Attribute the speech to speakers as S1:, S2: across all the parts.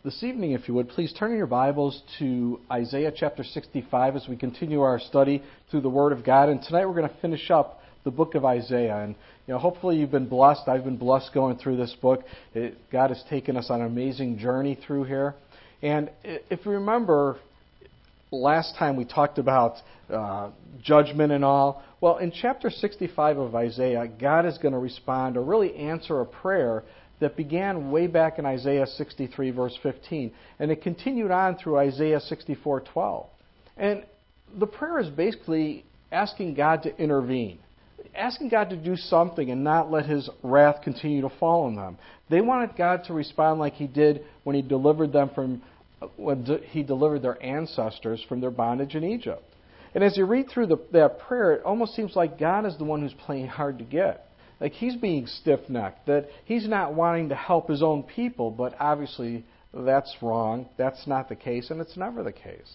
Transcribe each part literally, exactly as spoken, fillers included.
S1: This evening, if you would, please turn in your Bibles to Isaiah chapter sixty-five as we continue our study through the Word of God. And tonight we're going to finish up the book of Isaiah. And you know, hopefully you've been blessed. I've been blessed going through this book. It, God has taken us on an amazing journey through here. And if you remember, last time we talked about uh, judgment and all. Well, in chapter sixty-five of Isaiah, God is going to respond or really answer a prayer that began way back in Isaiah sixty-three, verse fifteen. And it continued on through Isaiah sixty-four, twelve. And the prayer is basically asking God to intervene, asking God to do something and not let His wrath continue to fall on them. They wanted God to respond like He did when He delivered them from, when He delivered their ancestors from their bondage in Egypt. And as you read through the, that prayer, it almost seems like God is the one who's playing hard to get. Like He's being stiff-necked, that He's not wanting to help His own people, but obviously that's wrong. That's not the case, and it's never the case.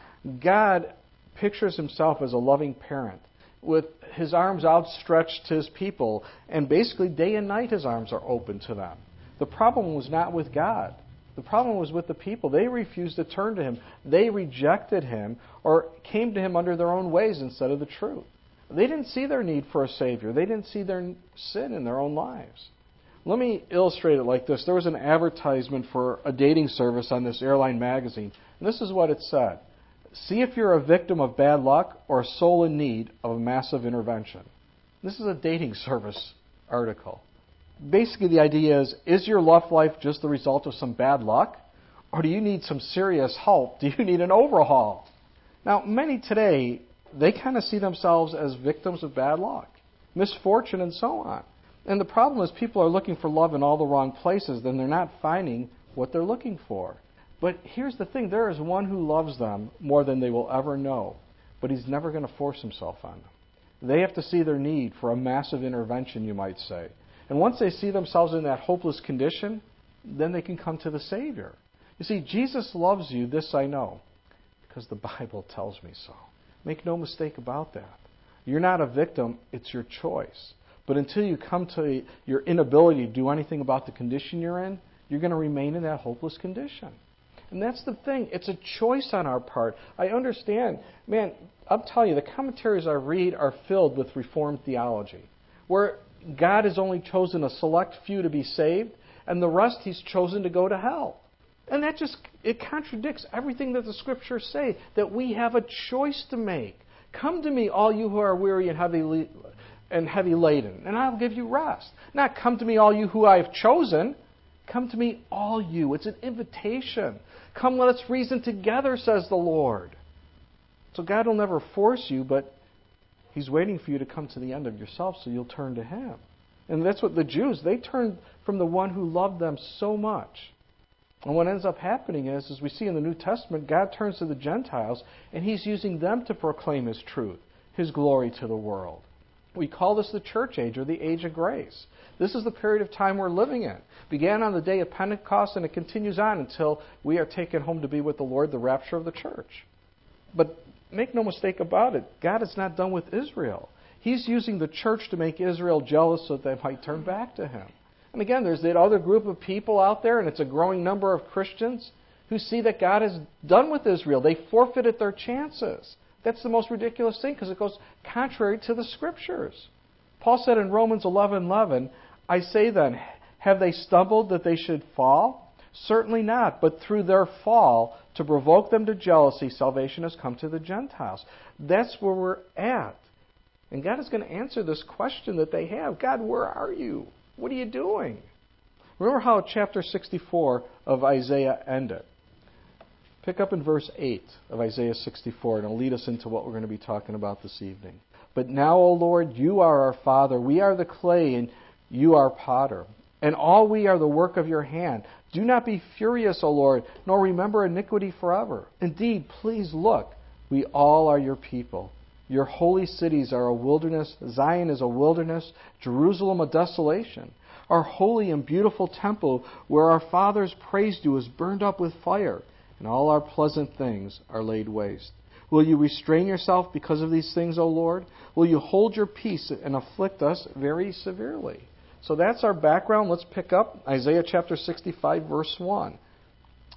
S1: God pictures Himself as a loving parent with His arms outstretched to His people, and basically day and night His arms are open to them. The problem was not with God. The problem was with the people. They refused to turn to Him. They rejected Him or came to Him under their own ways instead of the truth. They didn't see their need for a Savior. They didn't see their sin in their own lives. Let me illustrate it like this. There was an advertisement for a dating service on this airline magazine. And this is what it said. See if you're a victim of bad luck or a soul in need of a massive intervention. This is a dating service article. Basically, the idea is, is your love life just the result of some bad luck? Or do you need some serious help? Do you need an overhaul? Now, many today, they kind of see themselves as victims of bad luck, misfortune, and so on. And the problem is people are looking for love in all the wrong places, then they're not finding what they're looking for. But here's the thing, there is one who loves them more than they will ever know, but He's never going to force Himself on them. They have to see their need for a massive intervention, you might say. And once they see themselves in that hopeless condition, then they can come to the Savior. You see, Jesus loves you, this I know, because the Bible tells me so. Make no mistake about that. You're not a victim, it's your choice. But until you come to your inability to do anything about the condition you're in, you're going to remain in that hopeless condition. And that's the thing. It's a choice on our part. I understand. Man, I'll tell you, the commentaries I read are filled with Reformed theology, where God has only chosen a select few to be saved, and the rest He's chosen to go to hell. And that just, it contradicts everything that the Scriptures say, that we have a choice to make. Come to me, all you who are weary and heavy, and heavy laden, and I'll give you rest. Not come to me, all you who I have chosen. Come to me, all you. It's an invitation. Come, let us reason together, says the Lord. So God will never force you, but He's waiting for you to come to the end of yourself so you'll turn to Him. And that's what the Jews, they turned from the one who loved them so much. And what ends up happening is, as we see in the New Testament, God turns to the Gentiles, and He's using them to proclaim His truth, His glory to the world. We call this the church age, or the age of grace. This is the period of time we're living in. It began on the day of Pentecost, and it continues on until we are taken home to be with the Lord, the rapture of the church. But make no mistake about it, God is not done with Israel. He's using the church to make Israel jealous so that they might turn back to Him. And again, there's that other group of people out there, and it's a growing number of Christians who see that God is done with Israel. They forfeited their chances. That's the most ridiculous thing because it goes contrary to the Scriptures. Paul said in Romans eleven eleven, I say then, have they stumbled that they should fall? Certainly not, but through their fall, to provoke them to jealousy, salvation has come to the Gentiles. That's where we're at. And God is going to answer this question that they have. God, where are you? What are you doing? Remember how chapter sixty-four of Isaiah ended. Pick up in verse eight of Isaiah sixty-four, and it'll lead us into what we're going to be talking about this evening. But now, O Lord, you are our Father. We are the clay, and you are potter. And all we are the work of your hand. Do not be furious, O Lord, nor remember iniquity forever. Indeed, please look. We all are your people. Your holy cities are a wilderness. Zion is a wilderness. Jerusalem a desolation. Our holy and beautiful temple, where our fathers praised you, is burned up with fire, and all our pleasant things are laid waste. Will you restrain yourself because of these things, O Lord? Will you hold your peace and afflict us very severely? So that's our background. Let's pick up Isaiah chapter sixty-five, verse one.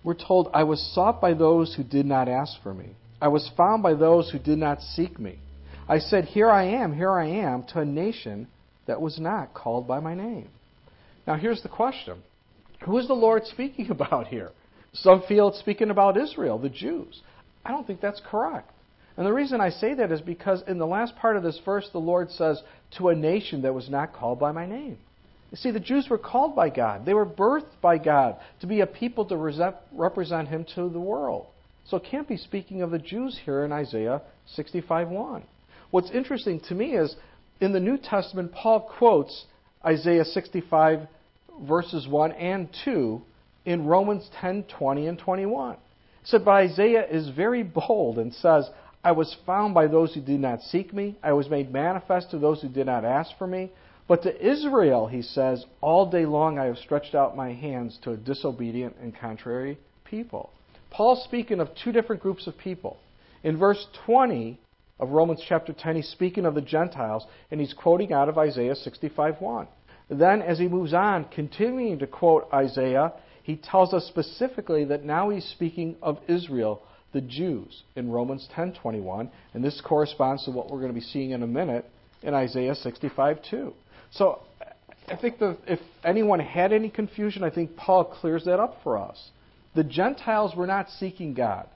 S1: we're told, I was sought by those who did not ask for me. I was found by those who did not seek me. I said, here I am, here I am, to a nation that was not called by my name. Now here's the question. Who is the Lord speaking about here? Some feel it's speaking about Israel, the Jews. I don't think that's correct. And the reason I say that is because in the last part of this verse, the Lord says, to a nation that was not called by my name. You see, the Jews were called by God. They were birthed by God to be a people to represent Him to the world. So it can't be speaking of the Jews here in Isaiah sixty-five one. What's interesting to me is, in the New Testament, Paul quotes Isaiah sixty-five verses one and two in Romans ten twenty and twenty-one. So, but Isaiah is very bold and says, I was found by those who did not seek me. I was made manifest to those who did not ask for me. But to Israel, he says, all day long I have stretched out my hands to a disobedient and contrary people. Paul's speaking of two different groups of people. In verse twenty of Romans chapter ten, he's speaking of the Gentiles, and he's quoting out of Isaiah sixty-five one. Then, as he moves on, continuing to quote Isaiah, he tells us specifically that now he's speaking of Israel, the Jews, in Romans ten twenty-one, and this corresponds to what we're going to be seeing in a minute in Isaiah sixty-five two. So I think that if anyone had any confusion, I think Paul clears that up for us. The Gentiles were not seeking God,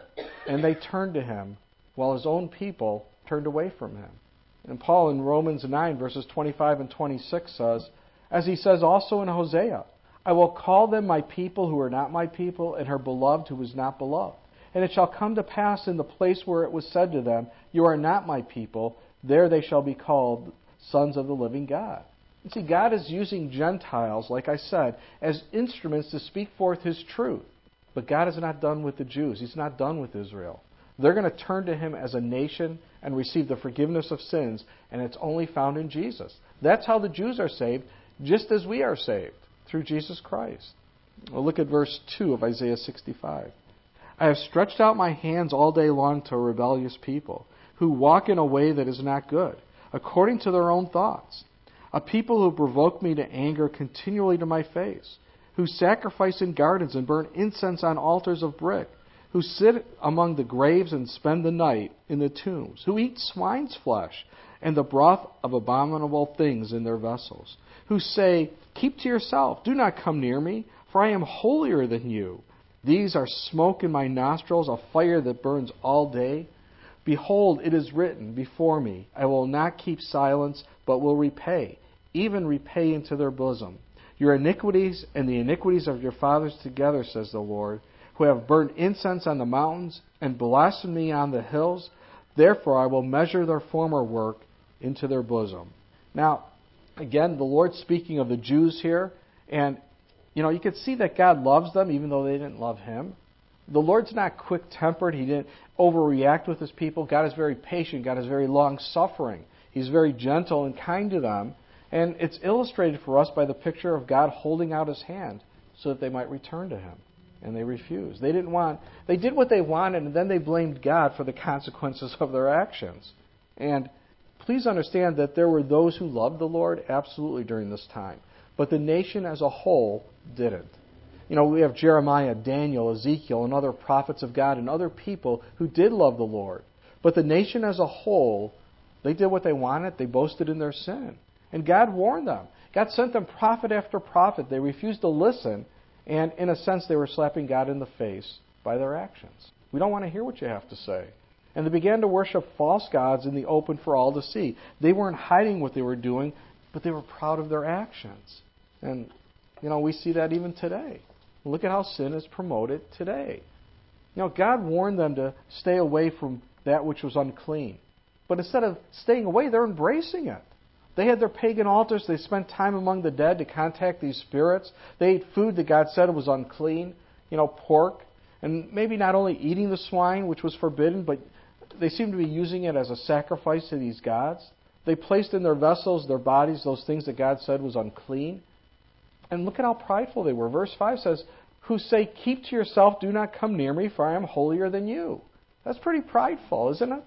S1: and they turned to Him, while His own people turned away from Him. And Paul in Romans nine, verses twenty-five and twenty-six says, as he says also in Hosea, I will call them my people who are not my people, and her beloved who is not beloved. And it shall come to pass in the place where it was said to them, you are not my people, there they shall be called sons of the living God. You see, God is using Gentiles, like I said, as instruments to speak forth His truth. But God is not done with the Jews. He's not done with Israel. They're going to turn to Him as a nation and receive the forgiveness of sins, and it's only found in Jesus. That's how the Jews are saved, just as we are saved, through Jesus Christ. Well, look at verse two of Isaiah sixty-five. I have stretched out my hands all day long to a rebellious people, who walk in a way that is not good, according to their own thoughts. A people who provoke me to anger continually to my face, who sacrifice in gardens and burn incense on altars of brick, who sit among the graves and spend the night in the tombs, who eat swine's flesh and the broth of abominable things in their vessels, who say, keep to yourself, do not come near me, for I am holier than you. These are smoke in my nostrils, a fire that burns all day. Behold, it is written before me, I will not keep silence, but will repay, even repay into their bosom. Your iniquities and the iniquities of your fathers together, says the Lord, who have burned incense on the mountains and blasphemy on the hills. Therefore I will measure their former work into their bosom. Now, again, the Lord's speaking of the Jews here, and you know, you could see that God loves them even though they didn't love Him. The Lord's not quick-tempered. He didn't overreact with His people. God is very patient. God is very long-suffering. He's very gentle and kind to them. And it's illustrated for us by the picture of God holding out His hand so that they might return to Him. And they refused. They didn't want, they did what they wanted, and then they blamed God for the consequences of their actions. And please understand that there were those who loved the Lord absolutely during this time. But the nation as a whole didn't. You know, we have Jeremiah, Daniel, Ezekiel, and other prophets of God and other people who did love the Lord. But the nation as a whole, they did what they wanted. They boasted in their sin. And God warned them. God sent them prophet after prophet. They refused to listen. And in a sense, they were slapping God in the face by their actions. We don't want to hear what you have to say. And they began to worship false gods in the open for all to see. They weren't hiding what they were doing, but they were proud of their actions. And, you know, we see that even today. Look at how sin is promoted today. You know, God warned them to stay away from that which was unclean. But instead of staying away, they're embracing it. They had their pagan altars. They spent time among the dead to contact these spirits. They ate food that God said was unclean, you know, pork. And maybe not only eating the swine, which was forbidden, but they seemed to be using it as a sacrifice to these gods. They placed in their vessels, their bodies, those things that God said was unclean. And look at how prideful they were. Verse five says, who say, keep to yourself, do not come near me, for I am holier than you. That's pretty prideful, isn't it?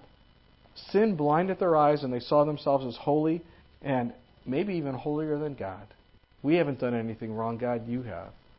S1: Sin blinded their eyes, and they saw themselves as holy, and maybe even holier than God. We haven't done anything wrong, God, you have.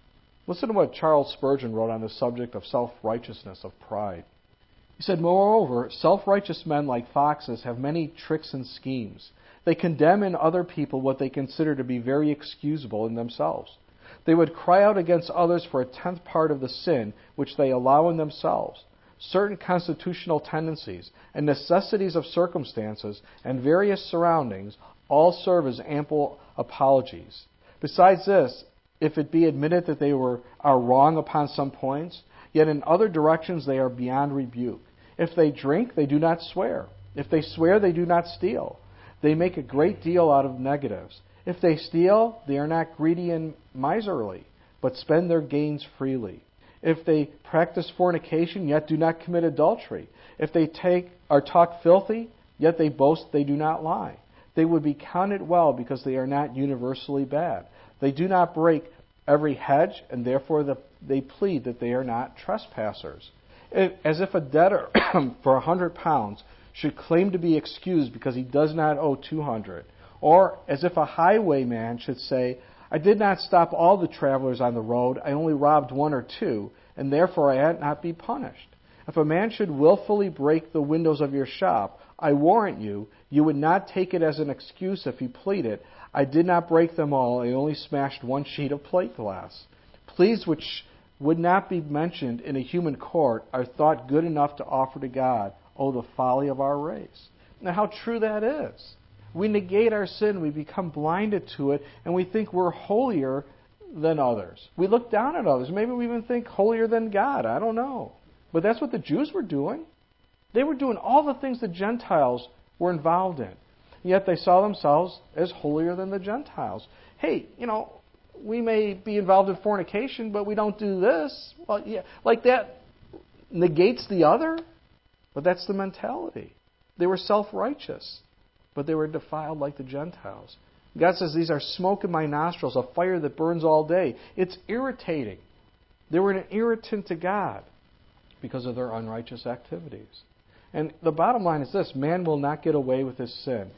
S1: Listen to what Charles Spurgeon wrote on the subject of self-righteousness, of pride. He said, "Moreover, self-righteous men like foxes have many tricks and schemes. They condemn in other people what they consider to be very excusable in themselves. They would cry out against others for a tenth part of the sin which they allow in themselves. Certain constitutional tendencies and necessities of circumstances and various surroundings all serve as ample apologies. Besides this, if it be admitted that they were are wrong upon some points, yet in other directions they are beyond rebuke. If they drink, they do not swear. If they swear, they do not steal. They make a great deal out of negatives. If they steal, they are not greedy and miserly, but spend their gains freely. If they practice fornication, yet do not commit adultery. If they take or talk filthy, yet they boast they do not lie. They would be counted well because they are not universally bad. They do not break every hedge, and therefore the, they plead that they are not trespassers. As if a debtor for a hundred pounds should claim to be excused because he does not owe two hundred. Or as if a highwayman should say, I did not stop all the travelers on the road, I only robbed one or two, and therefore I ought not be punished. If a man should willfully break the windows of your shop, I warrant you, you would not take it as an excuse if he pleaded, I did not break them all, I only smashed one sheet of plate glass. Pleas which would not be mentioned in a human court are thought good enough to offer to God. Oh, the folly of our race. Now, how true that is. We negate our sin, we become blinded to it, and we think we're holier than others. We look down at others. Maybe we even think holier than God. I don't know. But that's what the Jews were doing. They were doing all the things the Gentiles were involved in. Yet they saw themselves as holier than the Gentiles. Hey, you know, we may be involved in fornication, but we don't do this. Well, yeah, like that negates the other. But that's the mentality. They were self-righteous, but they were defiled like the Gentiles. God says, these are smoke in my nostrils, a fire that burns all day. It's irritating. They were an irritant to God because of their unrighteous activities. And the bottom line is this, man will not get away with his sin.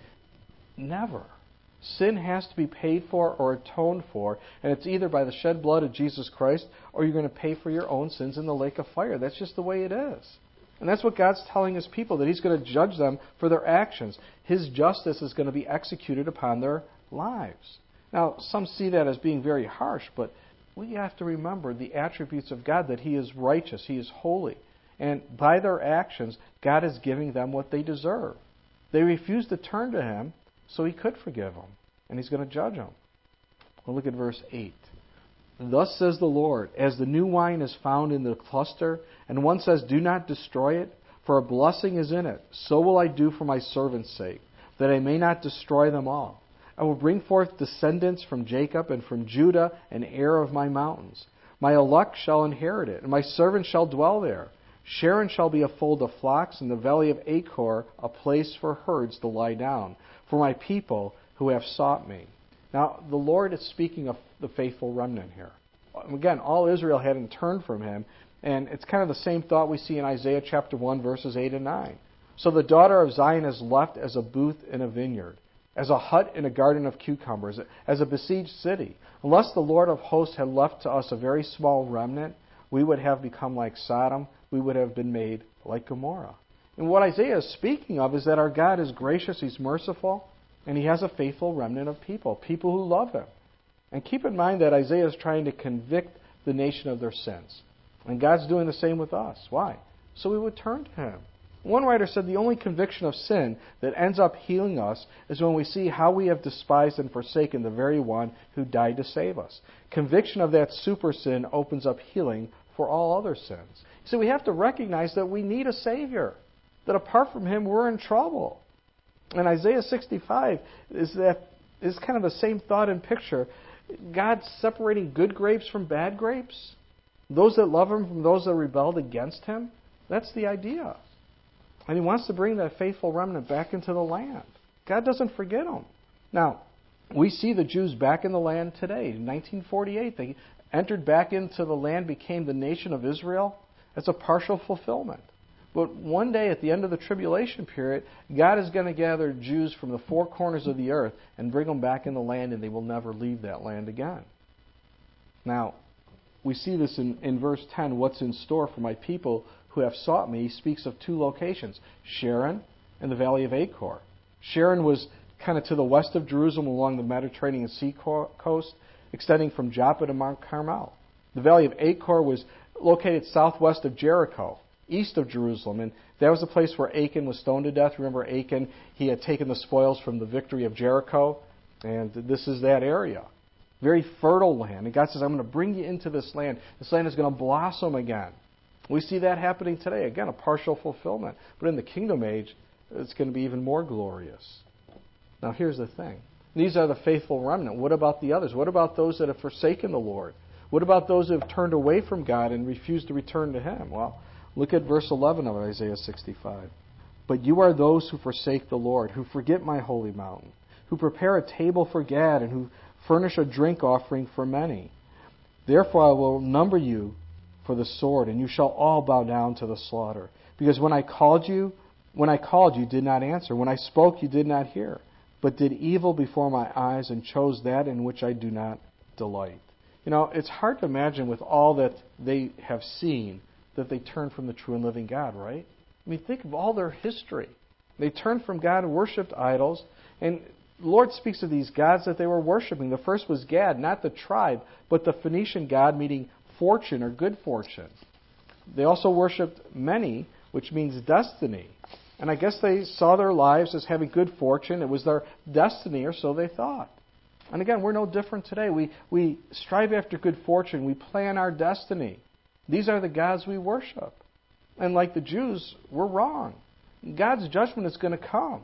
S1: Never. Sin has to be paid for or atoned for, and it's either by the shed blood of Jesus Christ or you're going to pay for your own sins in the lake of fire. That's just the way it is. And that's what God's telling His people, that He's going to judge them for their actions. His justice is going to be executed upon their lives. Now, some see that as being very harsh, but we have to remember the attributes of God, that He is righteous, He is holy. And by their actions, God is giving them what they deserve. They refused to turn to Him, so He could forgive them, and He's going to judge them. Well, look at verse eight. Thus says the Lord, as the new wine is found in the cluster, and one says, do not destroy it, for a blessing is in it, so will I do for my servant's sake, that I may not destroy them all. I will bring forth descendants from Jacob and from Judah, an heir of my mountains. My elect shall inherit it, and my servants shall dwell there. Sharon shall be a fold of flocks, and the valley of Achor a place for herds to lie down, for my people who have sought me. Now, the Lord is speaking of the faithful remnant here. Again, all Israel hadn't turned from Him, and it's kind of the same thought we see in Isaiah chapter one, verses eight and nine. So the daughter of Zion is left as a booth in a vineyard, as a hut in a garden of cucumbers, as a besieged city. Unless the Lord of hosts had left to us a very small remnant, we would have become like Sodom, we would have been made like Gomorrah. And what Isaiah is speaking of is that our God is gracious, He's merciful, and He has a faithful remnant of people, people who love Him. And keep in mind that Isaiah is trying to convict the nation of their sins. And God's doing the same with us. Why? So we would turn to Him. One writer said the only conviction of sin that ends up healing us is when we see how we have despised and forsaken the very one who died to save us. Conviction of that super sin opens up healing for all other sins. So we have to recognize that we need a Savior, that apart from Him we're in trouble. And Isaiah sixty-five is that is kind of the same thought and picture. God's separating good grapes from bad grapes. Those that love Him from those that rebelled against Him. That's the idea. And He wants to bring that faithful remnant back into the land. God doesn't forget them. Now, we see the Jews back in the land today. In nineteen forty-eight, they entered back into the land, became the nation of Israel. That's a partial fulfillment. But one day at the end of the tribulation period, God is going to gather Jews from the four corners of the earth and bring them back in the land, and they will never leave that land again. Now, we see this in, in verse ten, what's in store for my people who have sought me. He speaks of two locations, Sharon and the valley of Achor. Sharon was kind of to the west of Jerusalem along the Mediterranean Sea coast, extending from Joppa to Mount Carmel. The valley of Achor was located southwest of Jericho, east of Jerusalem, and that was the place where Achan was stoned to death. Remember Achan, he had taken the spoils from the victory of Jericho, and this is that area. Very fertile land. And God says, I'm going to bring you into this land. This land is going to blossom again. We see that happening today. Again, a partial fulfillment. But in the kingdom age, it's going to be even more glorious. Now here's the thing. These are the faithful remnant. What about the others? What about those that have forsaken the Lord? What about those who have turned away from God and refused to return to Him? Well, look at verse eleven of Isaiah sixty-five. But you are those who forsake the Lord, who forget my holy mountain, who prepare a table for Gad, and who furnish a drink offering for many. Therefore I will number you for the sword, and you shall all bow down to the slaughter. Because when I called you, when I called you did not answer. When I spoke you did not hear, but did evil before my eyes and chose that in which I do not delight. You know, it's hard to imagine with all that they have seen that they turn from the true and living God, right? I mean, think of all their history. They turned from God and worshipped idols, and the Lord speaks of these gods that they were worshiping. The first was Gad, not the tribe, but the Phoenician god, meaning fortune or good fortune. They also worshipped many, which means destiny. And I guess they saw their lives as having good fortune. It was their destiny, or so they thought. And again, we're no different today. We, we strive after good fortune. We plan our destiny. These are the gods we worship. And like the Jews, we're wrong. God's judgment is going to come.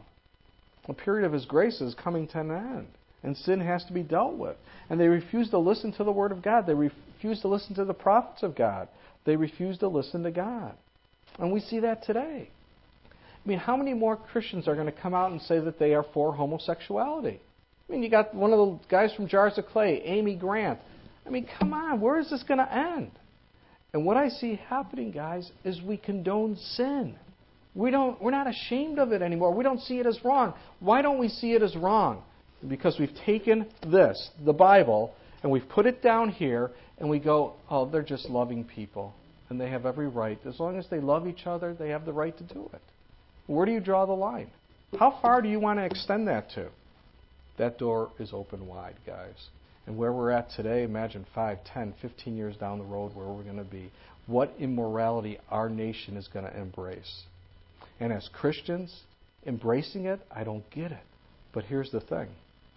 S1: A period of His grace is coming to an end. And sin has to be dealt with. And they refuse to listen to the Word of God. They refuse to listen to the prophets of God. They refuse to listen to God. And we see that today. I mean, how many more Christians are going to come out and say that they are for homosexuality? I mean, you got one of the guys from Jars of Clay, Amy Grant. I mean, come on, where is this going to end? And what I see happening, guys, is we condone sin. We don't, we're not ashamed of it anymore. We don't see it as wrong. Why don't we see it as wrong? Because we've taken this, the Bible, and we've put it down here, and we go, oh, they're just loving people, and they have every right. As long as they love each other, they have the right to do it. Where do you draw the line? How far do you want to extend that to? That door is open wide, guys. And where we're at today, imagine five, ten, fifteen years down the road where we're going to be. What immorality our nation is going to embrace. And as Christians, embracing it, I don't get it. But here's the thing.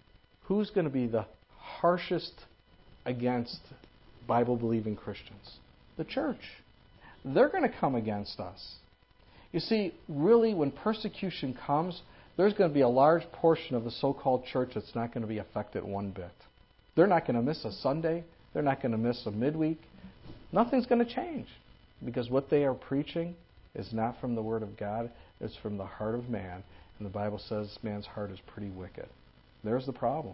S1: Who's going to be the harshest against Bible-believing Christians? The church. They're going to come against us. You see, really, when persecution comes, there's going to be a large portion of the so-called church that's not going to be affected one bit. They're not going to miss a Sunday. They're not going to miss a midweek. Nothing's going to change. Because what they are preaching is not from the Word of God. It's from the heart of man. And the Bible says man's heart is pretty wicked. There's the problem.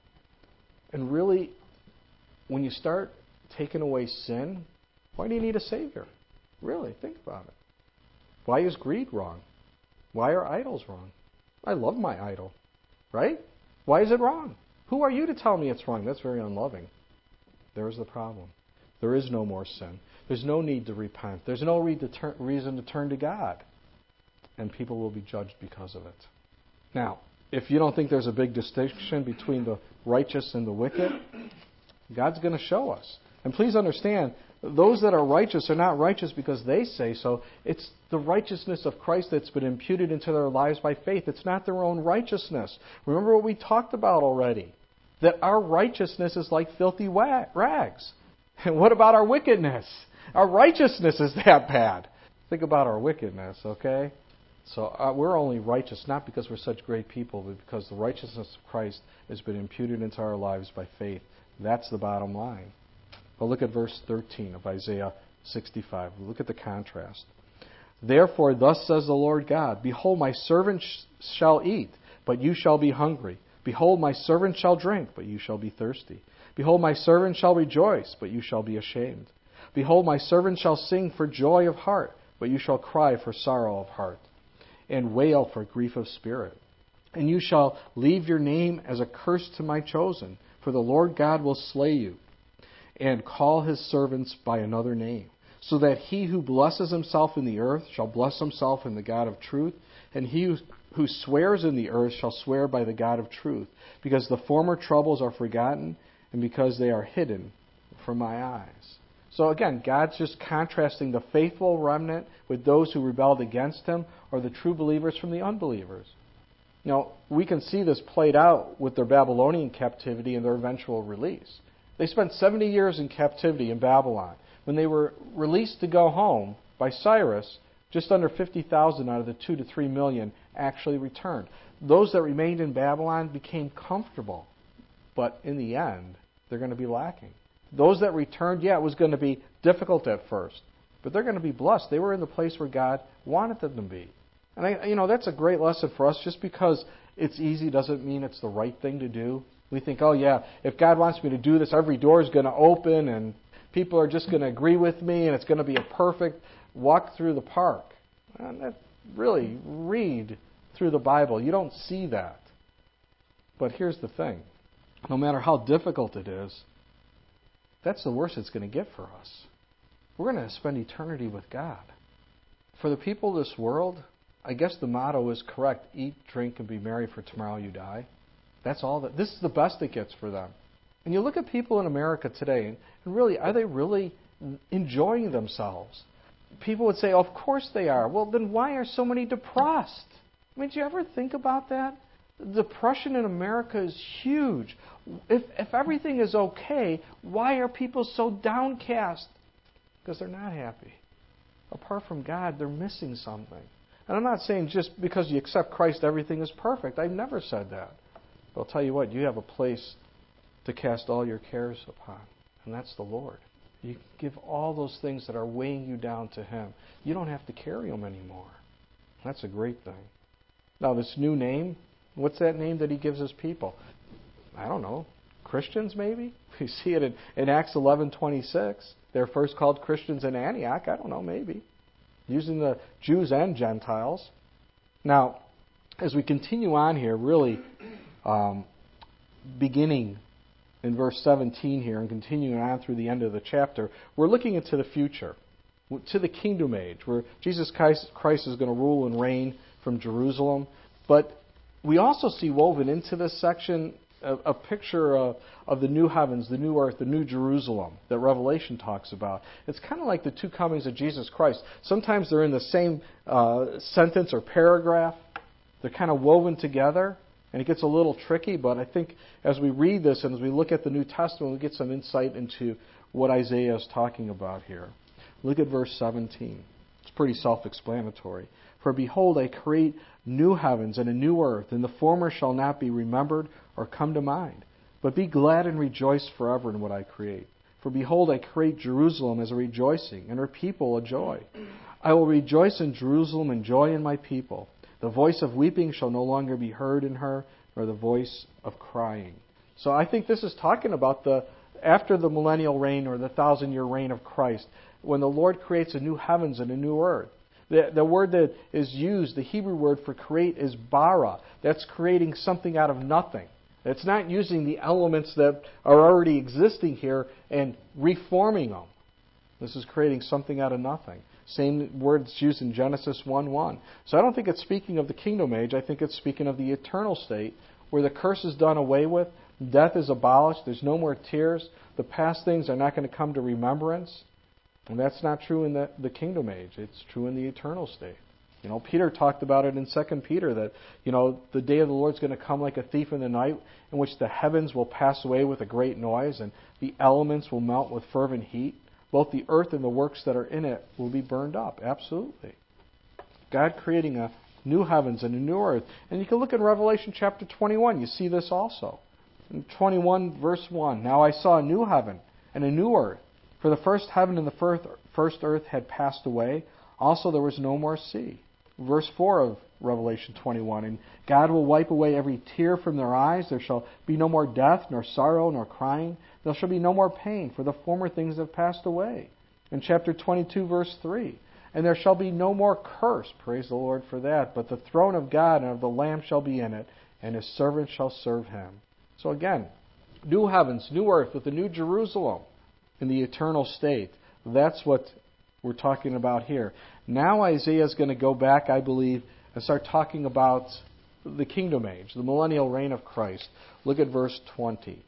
S1: And really, when you start taking away sin, why do you need a Savior? Really, think about it. Why is greed wrong? Why are idols wrong? I love my idol, right? Why is it wrong? Who are you to tell me it's wrong? That's very unloving. There's the problem. There is no more sin. There's no need to repent. There's no reason to turn to God. And people will be judged because of it. Now, if you don't think there's a big distinction between the righteous and the wicked, God's going to show us. And please understand, those that are righteous are not righteous because they say so. It's the righteousness of Christ that's been imputed into their lives by faith. It's not their own righteousness. Remember what we talked about already. That our righteousness is like filthy rags. And what about our wickedness? Our righteousness is that bad. Think about our wickedness, okay? So uh, we're only righteous not because we're such great people, but because the righteousness of Christ has been imputed into our lives by faith. That's the bottom line. But look at verse thirteen of Isaiah sixty-five. Look at the contrast. Therefore, thus says the Lord God, Behold, my servant sh- shall eat, but you shall be hungry. Behold, my servant shall drink, but you shall be thirsty. Behold, my servant shall rejoice, but you shall be ashamed. Behold, my servant shall sing for joy of heart, but you shall cry for sorrow of heart, and wail for grief of spirit. And you shall leave your name as a curse to my chosen, for the Lord God will slay you. and call his servants by another name, so that he who blesses himself in the earth shall bless himself in the God of truth, and he who, who swears in the earth shall swear by the God of truth, because the former troubles are forgotten, and because they are hidden from my eyes. So again, God's just contrasting the faithful remnant with those who rebelled against him, or the true believers from the unbelievers. Now, we can see this played out with their Babylonian captivity and their eventual release. They spent seventy years in captivity in Babylon. When they were released to go home by Cyrus, just under fifty thousand out of the two to three million actually returned. Those that remained in Babylon became comfortable, but in the end, they're going to be lacking. Those that returned, yeah, it was going to be difficult at first, but they're going to be blessed. They were in the place where God wanted them to be. And I, you know, that's a great lesson for us. Just because it's easy doesn't mean it's the right thing to do. We think, oh yeah, if God wants me to do this, every door is going to open and people are just going to agree with me and it's going to be a perfect walk through the park. And that, really, read through the Bible. You don't see that. But here's the thing. No matter how difficult it is, that's the worst it's going to get for us. We're going to spend eternity with God. For the people of this world, I guess the motto is correct. Eat, drink, and be merry, for tomorrow you die. That's all that. This is the best it gets for them. And you look at people in America today, and really, are they really enjoying themselves? People would say, of course they are. Well, then why are so many depressed? I mean, do you ever think about that? Depression in America is huge. If, if everything is okay, why are people so downcast? Because they're not happy. Apart from God, they're missing something. And I'm not saying just because you accept Christ, everything is perfect. I've never said that. But I'll tell you what, you have a place to cast all your cares upon, and that's the Lord. You give all those things that are weighing you down to Him. You don't have to carry them anymore. That's a great thing. Now, this new name, what's that name that He gives His people? I don't know. Christians, maybe? We see it in, in Acts eleven twenty-six. They're first called Christians in Antioch. I don't know, maybe. Using the Jews and Gentiles. Now, as we continue on here, really um, beginning in verse seventeen here and continuing on through the end of the chapter, we're looking into the future, to the kingdom age, where Jesus Christ is going to rule and reign from Jerusalem. But we also see woven into this section a, a picture of, of the new heavens, the new earth, the new Jerusalem that Revelation talks about. It's kind of like the two comings of Jesus Christ. Sometimes they're in the same uh, sentence or paragraph. They're kind of woven together. And it gets a little tricky, but I think as we read this and as we look at the New Testament, we get some insight into what Isaiah is talking about here. Look at verse seventeen. It's pretty self-explanatory. For behold, I create new heavens and a new earth, and the former shall not be remembered or come to mind. But be glad and rejoice forever in what I create. For behold, I create Jerusalem as a rejoicing, and her people a joy. I will rejoice in Jerusalem and joy in my people. The voice of weeping shall no longer be heard in her, nor the voice of crying. So I think this is talking about the after the millennial reign or the thousand-year reign of Christ, when the Lord creates a new heavens and a new earth. The, the word that is used, the Hebrew word for create, is bara. That's creating something out of nothing. It's not using the elements that are already existing here and reforming them. This is creating something out of nothing. Same words used in Genesis one one. So I don't think it's speaking of the kingdom age. I think it's speaking of the eternal state where the curse is done away with, death is abolished, there's no more tears, the past things are not going to come to remembrance. And that's not true in the, the kingdom age. It's true in the eternal state. You know, Peter talked about it in Second Peter that, you know, the day of the Lord is going to come like a thief in the night, in which the heavens will pass away with a great noise and the elements will melt with fervent heat. Both the earth and the works that are in it will be burned up. Absolutely. God creating a new heavens and a new earth. And you can look in Revelation chapter twenty-one. You see this also. In twenty-one verse one. Now I saw a new heaven and a new earth. For the first heaven and the first earth had passed away. Also there was no more sea. Verse four of Revelation twenty-one. And God will wipe away every tear from their eyes. There shall be no more death, nor sorrow, nor crying. There shall be no more pain, for the former things have passed away. In chapter twenty-two, verse three. And there shall be no more curse, praise the Lord for that, but the throne of God and of the Lamb shall be in it, and His servants shall serve Him. So again, new heavens, new earth with the new Jerusalem. in the eternal state. That's what we're talking about here. Now Isaiah is going to go back, I believe, and start talking about the kingdom age, the millennial reign of Christ. Look at verse twenty.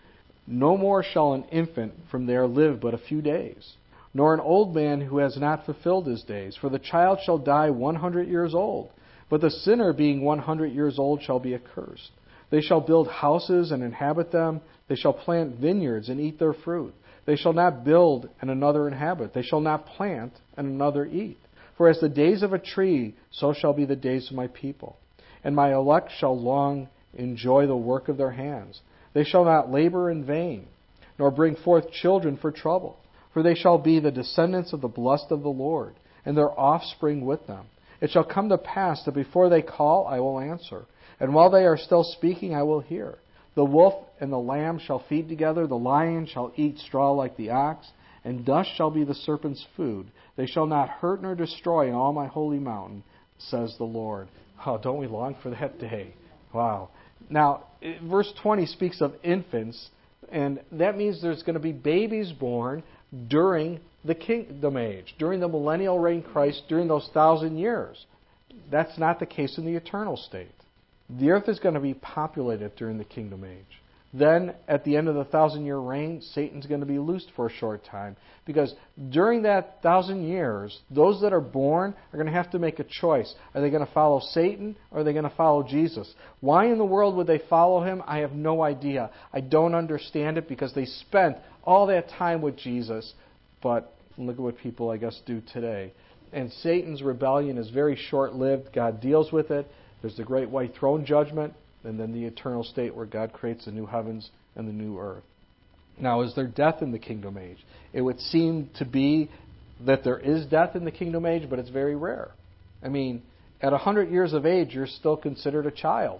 S1: No more shall an infant from there live but a few days, nor an old man who has not fulfilled his days. For the child shall die one hundred years old, but the sinner being one hundred years old shall be accursed. They shall build houses and inhabit them. They shall plant vineyards and eat their fruit. They shall not build and another inhabit. They shall not plant and another eat. For as the days of a tree, so shall be the days of my people. And my elect shall long enjoy the work of their hands. They shall not labor in vain, nor bring forth children for trouble. For they shall be the descendants of the blessed of the Lord, and their offspring with them. It shall come to pass that before they call, I will answer. And while they are still speaking, I will hear. The wolf and the lamb shall feed together. The lion shall eat straw like the ox. And dust shall be the serpent's food. They shall not hurt nor destroy in all my holy mountain, says the Lord. Oh, don't we long for that day? Wow. Now, verse twenty speaks of infants, and that means there's going to be babies born during the kingdom age, during the millennial reign of Christ, during those thousand years. That's not the case in the eternal state. The earth is going to be populated during the kingdom age. Then, at the end of the thousand-year reign, Satan's going to be loosed for a short time. Because during that thousand years, those that are born are going to have to make a choice. Are they going to follow Satan or are they going to follow Jesus? Why in the world would they follow him? I have no idea. I don't understand it because they spent all that time with Jesus. But look at what people, I guess, do today. And Satan's rebellion is very short-lived. God deals with it. There's the great white throne judgment, and then the eternal state where God creates the new heavens and the new earth. Now, is there death in the kingdom age? It would seem to be that there is death in the kingdom age, but it's very rare. I mean, at one hundred years of age, you're still considered a child.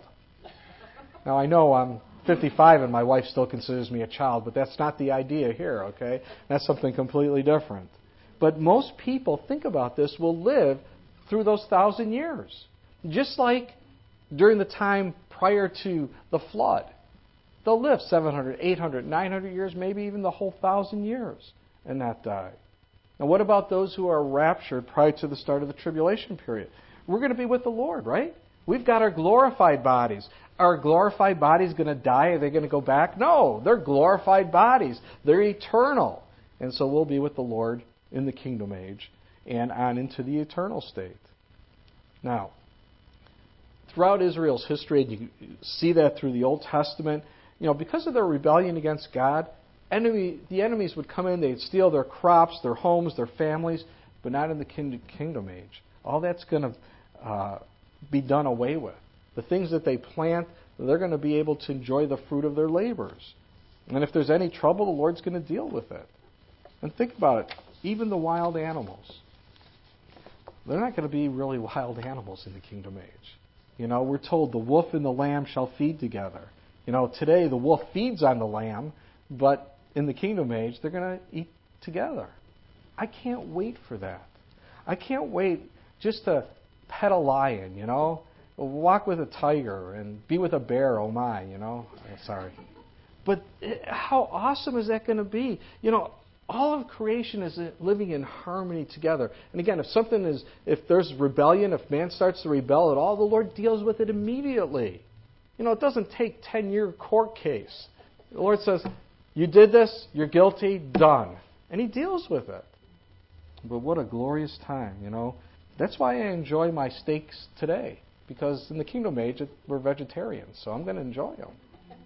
S1: Now, I know I'm fifty-five and my wife still considers me a child, but that's not the idea here, okay? That's something completely different. But most people, think about this, will live through those thousand years. Just like during the time prior to the flood. They'll live seven hundred, eight hundred, nine hundred years, maybe even the whole thousand years and not die. Now what about those who are raptured prior to the start of the tribulation period? We're going to be with the Lord, right? We've got our glorified bodies. Are our glorified bodies going to die? Are they going to go back? No, they're glorified bodies. They're eternal. And so we'll be with the Lord in the kingdom age and on into the eternal state. Now, throughout Israel's history, and you see that through the Old Testament, you know, because of their rebellion against God, enemy, the enemies would come in, they'd steal their crops, their homes, their families, but not in the kingdom age. All that's going to uh, be done away with. The things that they plant, they're going to be able to enjoy the fruit of their labors. And if there's any trouble, the Lord's going to deal with it. And think about it, even the wild animals. They're not going to be really wild animals in the kingdom age. You know, we're told the wolf and the lamb shall feed together. You know, today the wolf feeds on the lamb, but in the kingdom age, they're going to eat together. I can't wait for that. I can't wait just to pet a lion, you know, walk with a tiger and be with a bear, oh my, you know. Sorry. But how awesome is that going to be? You know, all of creation is living in harmony together. And again, if something is, if there's rebellion, if man starts to rebel at all, the Lord deals with it immediately. You know, it doesn't take ten-year court case. The Lord says, you did this, you're guilty, done. And He deals with it. But what a glorious time, you know. That's why I enjoy my steaks today. Because in the kingdom age, we're vegetarians, so I'm going to enjoy them.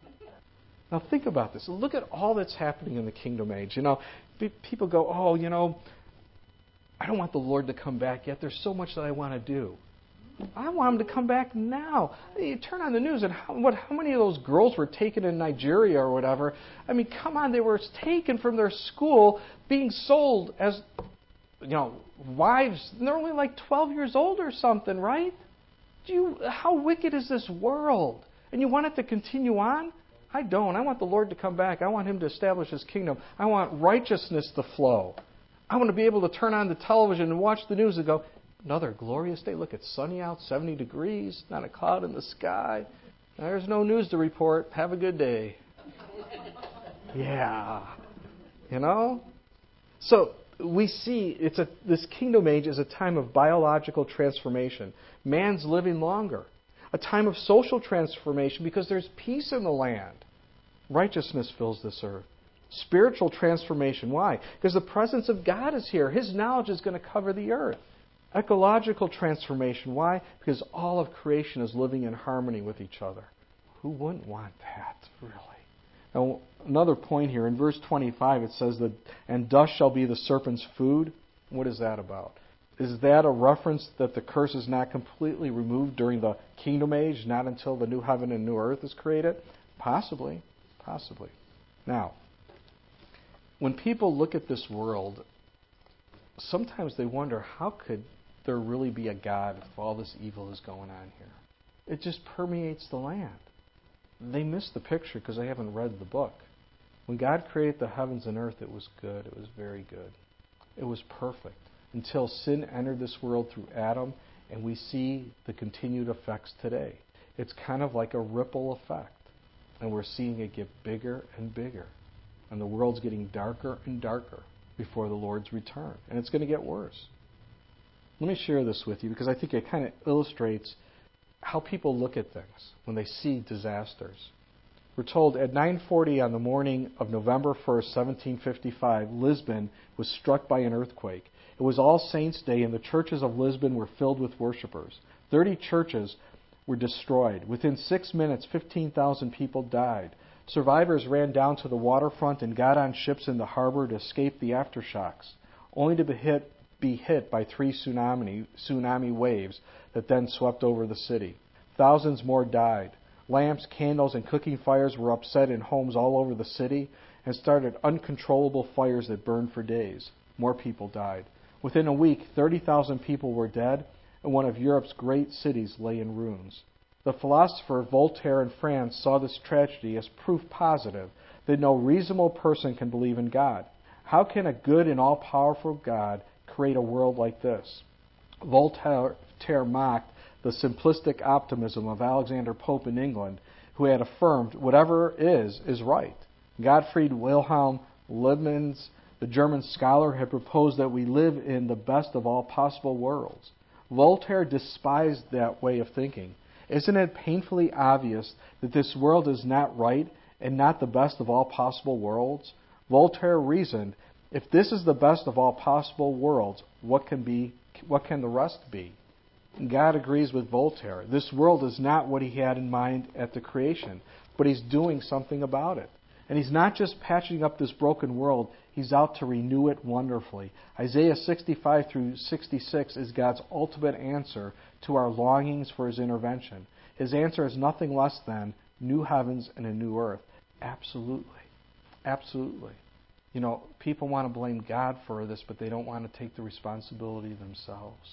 S1: Now think about this. Look at all that's happening in the kingdom age. You know, people go, oh, you know, I don't want the Lord to come back yet. There's so much that I want to do. I want Him to come back now. You turn on the news and how, what, how many of those girls were taken in Nigeria or whatever? I mean, come on, they were taken from their school, being sold as, you know, wives. And they're only like twelve years old or something, right? Do you? How wicked is this world? And you want it to continue on? I don't. I want the Lord to come back. I want Him to establish His kingdom. I want righteousness to flow. I want to be able to turn on the television and watch the news and go, another glorious day. Look, it's sunny out, seventy degrees, not a cloud in the sky. There's no news to report. Have a good day. Yeah. You know? So we see it's a this kingdom age is a time of biological transformation. Man's living longer. A time of social transformation because there's peace in the land. Righteousness fills this earth. Spiritual transformation. Why? Because the presence of God is here. His knowledge is going to cover the earth. Ecological transformation. Why? Because all of creation is living in harmony with each other. Who wouldn't want that, really? Now, another point here. In verse twenty-five, it says that, and dust shall be the serpent's food. What is that about? Is that a reference that the curse is not completely removed during the kingdom age, not until the new heaven and new earth is created? Possibly. Possibly. Now, when people look at this world, sometimes they wonder, how could there really be a God if all this evil is going on here? It just permeates the land. They miss the picture because they haven't read the book. When God created the heavens and earth, it was good. It was very good. It was perfect. Until sin entered this world through Adam, and we see the continued effects today. It's kind of like a ripple effect. And we're seeing it get bigger and bigger. And the world's getting darker and darker before the Lord's return. And it's going to get worse. Let me share this with you because I think it kind of illustrates how people look at things when they see disasters. We're told at nine forty on the morning of November first, seventeen fifty-five, Lisbon was struck by an earthquake. It was All Saints' Day, and the churches of Lisbon were filled with worshipers. Thirty churches were destroyed. Within six minutes, fifteen thousand people died. Survivors ran down to the waterfront and got on ships in the harbor to escape the aftershocks, only to be hit, be hit by three tsunami, tsunami waves that then swept over the city. Thousands more died. Lamps, candles, and cooking fires were upset in homes all over the city and started uncontrollable fires that burned for days. More people died. Within a week, thirty thousand people were dead, and one of Europe's great cities lay in ruins. The philosopher Voltaire in France saw this tragedy as proof positive that no reasonable person can believe in God. How can a good and all-powerful God create a world like this? Voltaire mocked the simplistic optimism of Alexander Pope in England, who had affirmed whatever is, is right. Gottfried Wilhelm Leibniz, the German scholar, had proposed that we live in the best of all possible worlds. Voltaire despised that way of thinking. Isn't it painfully obvious that this world is not right and not the best of all possible worlds? Voltaire reasoned, if this is the best of all possible worlds, what can be, what can the rest be? God agrees with Voltaire. This world is not what he had in mind at the creation, but he's doing something about it. And he's not just patching up this broken world, he's out to renew it wonderfully. Isaiah sixty-five through sixty-six is God's ultimate answer to our longings for his intervention. His answer is nothing less than new heavens and a new earth. Absolutely. Absolutely. You know, people want to blame God for this, but they don't want to take the responsibility themselves.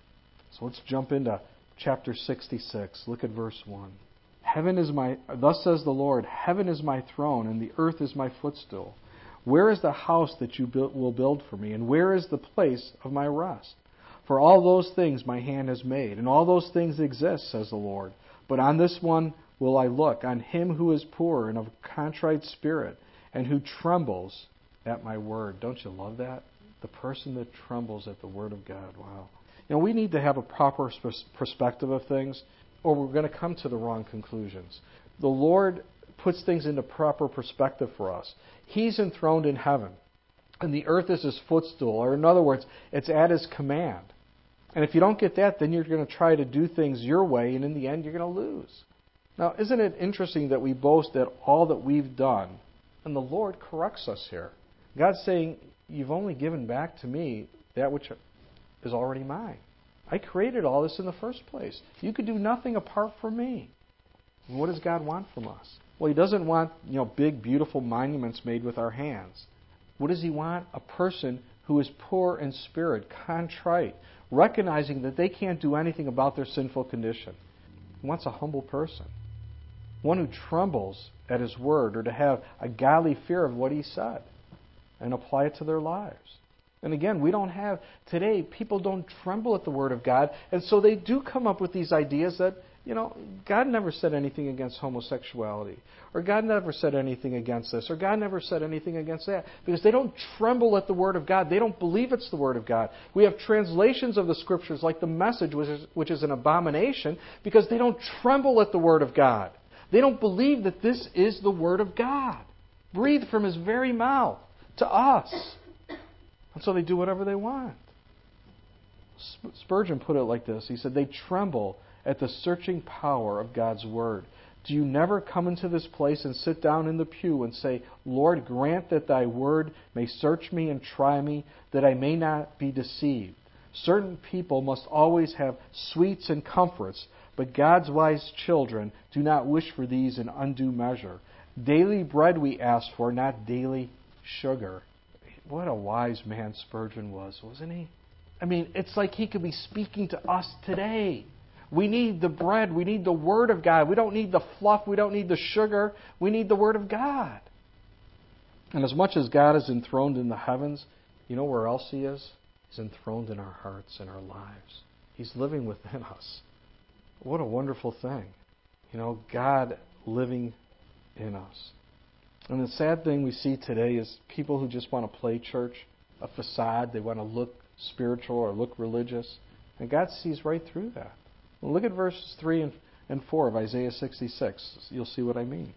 S1: So let's jump into chapter sixty-six. Look at verse one. Heaven is my, thus says the Lord, heaven is my throne, and the earth is my footstool. Where is the house that you build, will build for me, and where is the place of my rest? For all those things my hand has made, and all those things exist, says the Lord. But on this one will I look, on him who is poor and of contrite spirit, and who trembles at my word. Don't you love that? The person that trembles at the word of God. Wow. You know, we need to have a proper perspective of things, or we're going to come to the wrong conclusions. The Lord puts things into proper perspective for us. He's enthroned in heaven, and the earth is his footstool, or in other words, it's at his command. And if you don't get that, then you're going to try to do things your way, and in the end, you're going to lose. Now, isn't it interesting that we boast at all that we've done, and the Lord corrects us here? God's saying, you've only given back to me that which is already mine. I created all this in the first place. You could do nothing apart from me. And what does God want from us? Well, he doesn't want, you know, big, beautiful monuments made with our hands. What does he want? A person who is poor in spirit, contrite, recognizing that they can't do anything about their sinful condition. He wants a humble person. One who trembles at his word, or to have a godly fear of what he said and apply it to their lives. And again, we don't have, today, people don't tremble at the word of God, and so they do come up with these ideas that you know, God never said anything against homosexuality, or God never said anything against this, or God never said anything against that, because they don't tremble at the Word of God. They don't believe it's the Word of God. We have translations of the Scriptures like the Message, which is, which is an abomination, because they don't tremble at the Word of God. They don't believe that this is the Word of God, breathed from His very mouth to us. And so they do whatever they want. Spurgeon put it like this. He said, they tremble at the searching power of God's Word. Do you never come into this place and sit down in the pew and say, Lord, grant that Thy Word may search me and try me, that I may not be deceived? Certain people must always have sweets and comforts, but God's wise children do not wish for these in undue measure. Daily bread we ask for, not daily sugar. What a wise man Spurgeon was, wasn't he? I mean, it's like he could be speaking to us today. We need the bread. We need the Word of God. We don't need the fluff. We don't need the sugar. We need the Word of God. And as much as God is enthroned in the heavens, you know where else He is? He's enthroned in our hearts and our lives. He's living within us. What a wonderful thing. You know, God living in us. And the sad thing we see today is people who just want to play church, a facade. They want to look spiritual or look religious. And God sees right through that. Well, look at verses three and four of Isaiah sixty-six. You'll see what I mean.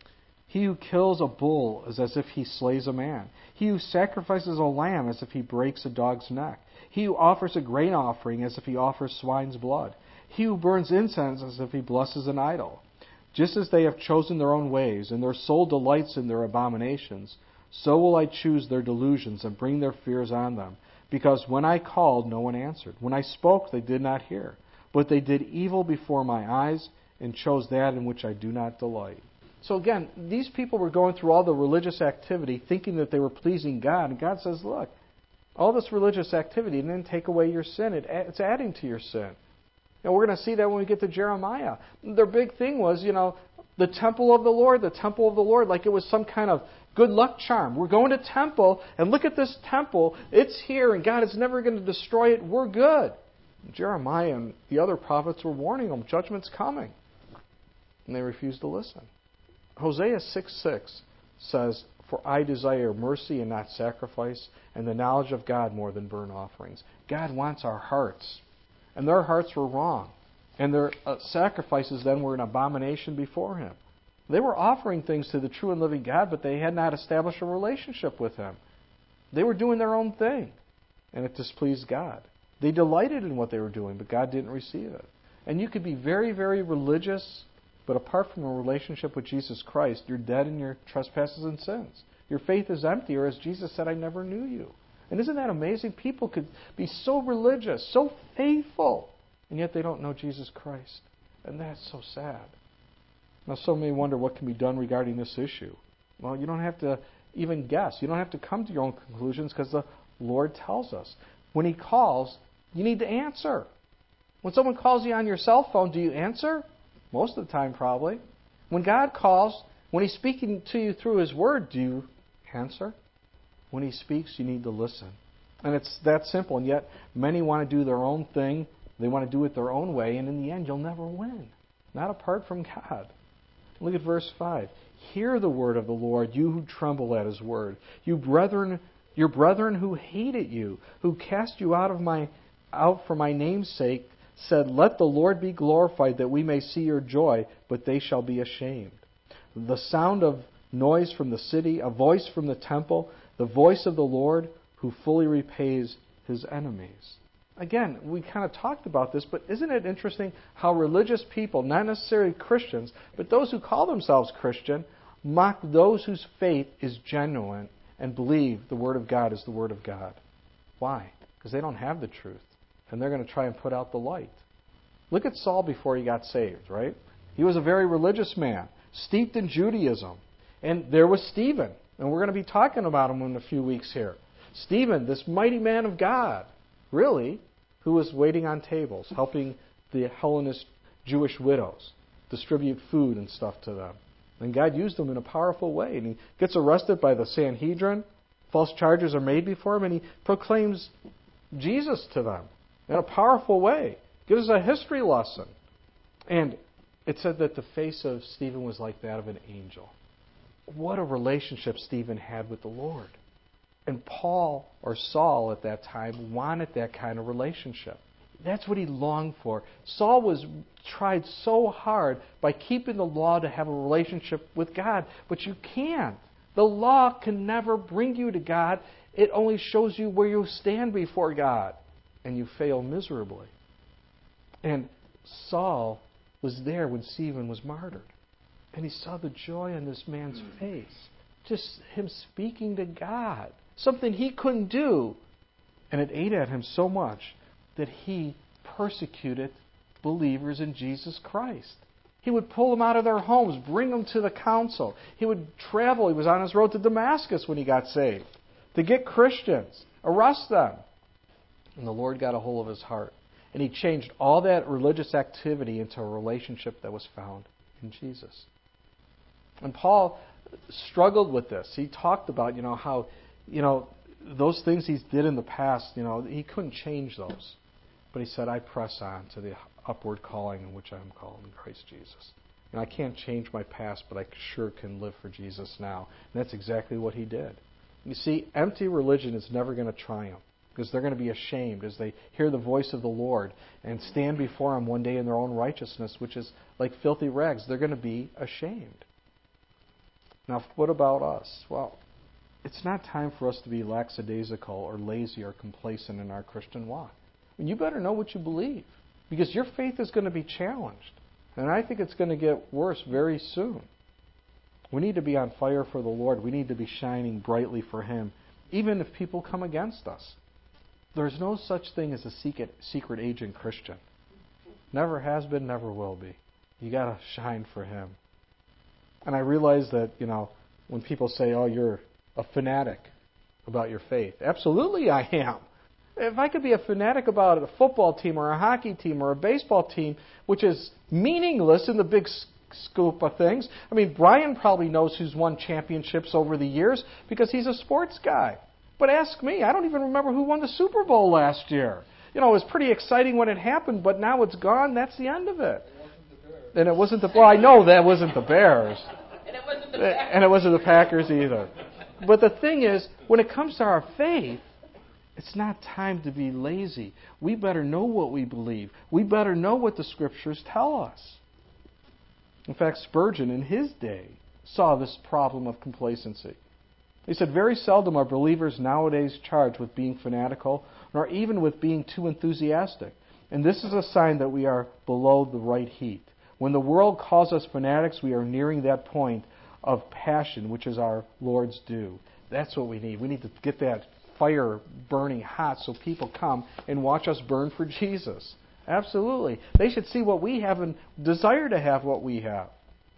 S1: He who kills a bull is as if he slays a man. He who sacrifices a lamb as if he breaks a dog's neck. He who offers a grain offering as if he offers swine's blood. He who burns incense as if he blesses an idol. Just as they have chosen their own ways, and their soul delights in their abominations, so will I choose their delusions and bring their fears on them. Because when I called, no one answered. When I spoke, they did not hear. But they did evil before my eyes and chose that in which I do not delight. So again, these people were going through all the religious activity thinking that they were pleasing God. And God says, look, all this religious activity didn't take away your sin. It, it's adding to your sin. And we're going to see that when we get to Jeremiah. Their big thing was, you know, the temple of the Lord, the temple of the Lord, like it was some kind of good luck charm. We're going to temple, and look at this temple. It's here, and God is never going to destroy it. We're good. And Jeremiah and the other prophets were warning them, judgment's coming. And they refused to listen. Hosea six six says, for I desire mercy and not sacrifice, and the knowledge of God more than burnt offerings. God wants our hearts. And their hearts were wrong. And their uh, sacrifices then were an abomination before Him. They were offering things to the true and living God, but they had not established a relationship with Him. They were doing their own thing, and it displeased God. They delighted in what they were doing, but God didn't receive it. And you could be very, very religious, but apart from a relationship with Jesus Christ, you're dead in your trespasses and sins. Your faith is empty, or as Jesus said, I never knew you. And isn't that amazing? People could be so religious, so faithful, and yet they don't know Jesus Christ. And that's so sad. Now, some may wonder what can be done regarding this issue. Well, you don't have to even guess. You don't have to come to your own conclusions because the Lord tells us. When He calls, you need to answer. When someone calls you on your cell phone, do you answer? Most of the time, probably. When God calls, when He's speaking to you through His Word, do you answer? When He speaks, you need to listen. And it's that simple. And yet, many want to do their own thing. They want to do it their own way. And in the end, you'll never win. Not apart from God. Look at verse five. Hear the word of the Lord, you who tremble at His word. You brethren, your brethren who hated you, who cast you out of my out for my name's sake, said, let the Lord be glorified, that we may see your joy, but they shall be ashamed. The sound of noise from the city, a voice from the temple, the voice of the Lord who fully repays His enemies. Again, we kind of talked about this, but isn't it interesting how religious people, not necessarily Christians, but those who call themselves Christian, mock those whose faith is genuine and believe the Word of God is the Word of God. Why? Because they don't have the truth, and they're going to try and put out the light. Look at Saul before he got saved, right? He was a very religious man, steeped in Judaism. And there was Stephen, and we're going to be talking about him in a few weeks here. Stephen, this mighty man of God, really, who was waiting on tables, helping the Hellenist Jewish widows distribute food and stuff to them. And God used him in a powerful way. And he gets arrested by the Sanhedrin. False charges are made before him, and he proclaims Jesus to them in a powerful way. Gives us a history lesson. And it said that the face of Stephen was like that of an angel. What a relationship Stephen had with the Lord. And Paul, or Saul at that time, wanted that kind of relationship. That's what he longed for. Saul was tried so hard by keeping the law to have a relationship with God, but you can't. The law can never bring you to God. It only shows you where you stand before God, and you fail miserably. And Saul was there when Stephen was martyred, and he saw the joy on this man's face, just him speaking to God, something he couldn't do. And it ate at him so much that he persecuted believers in Jesus Christ. He would pull them out of their homes, bring them to the council. He would travel. He was on his road to Damascus when he got saved, to get Christians, arrest them. And the Lord got a hold of his heart. And he changed all that religious activity into a relationship that was found in Jesus. And Paul struggled with this. He talked about, you know, how, you know, those things he did in the past, you know, he couldn't change those. But he said, I press on to the upward calling in which I am called in Christ Jesus. And I can't change my past, but I sure can live for Jesus now. And that's exactly what he did. You see, empty religion is never going to triumph, because they're going to be ashamed as they hear the voice of the Lord and stand before Him one day in their own righteousness, which is like filthy rags. They're going to be ashamed. Now, what about us? Well, it's not time for us to be lackadaisical or lazy or complacent in our Christian walk. I mean, you better know what you believe, because your faith is going to be challenged. And I think it's going to get worse very soon. We need to be on fire for the Lord. We need to be shining brightly for Him, even if people come against us. There's no such thing as a secret, secret agent Christian. Never has been, never will be. You got to shine for Him. And I realize that, you know, when people say, oh, you're a fanatic about your faith. Absolutely I am. If I could be a fanatic about a football team or a hockey team or a baseball team, which is meaningless in the big scope of things. I mean, Brian probably knows who's won championships over the years because he's a sports guy. But ask me, I don't even remember who won the Super Bowl last year. You know, it was pretty exciting when it happened, but now it's gone. That's the end of it. And it wasn't the, well, I know that wasn't the Bears.
S2: And it wasn't the Packers.
S1: And it wasn't the Packers either. But the thing is, when it comes to our faith, it's not time to be lazy. We better know what we believe. We better know what the Scriptures tell us. In fact, Spurgeon, in his day, saw this problem of complacency. He said, very seldom are believers nowadays charged with being fanatical, nor even with being too enthusiastic. And this is a sign that we are below the right heat. When the world calls us fanatics, we are nearing that point of passion, which is our Lord's due. That's what we need. We need to get that fire burning hot so people come and watch us burn for Jesus. Absolutely. They should see what we have and desire to have what we have.